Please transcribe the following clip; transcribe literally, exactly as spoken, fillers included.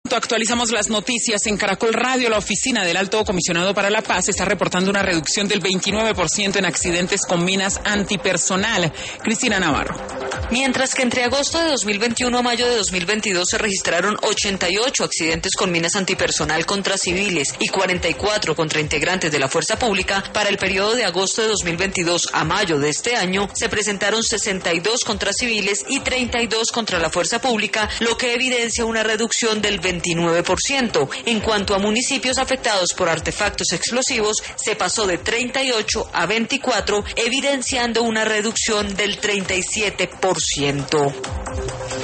Actualizamos las noticias en Caracol Radio. La oficina del Alto Comisionado para la Paz está reportando una reducción del veintinueve por ciento en accidentes con minas antipersonal. Cristina Navarro. Mientras que entre agosto de dos mil veintiuno a mayo de dos mil veintidós se registraron ochenta y ocho accidentes con minas antipersonal contra civiles y cuarenta y cuatro contra integrantes de la fuerza pública, para el periodo de agosto de dos mil veintidós a mayo de este año se presentaron sesenta y dos contra civiles y treinta y dos contra la fuerza pública, lo que evidencia una reducción del veintinueve por ciento. En cuanto a municipios afectados por artefactos explosivos, se pasó de treinta y ocho a veinticuatro, evidenciando una reducción del treinta y siete por ciento.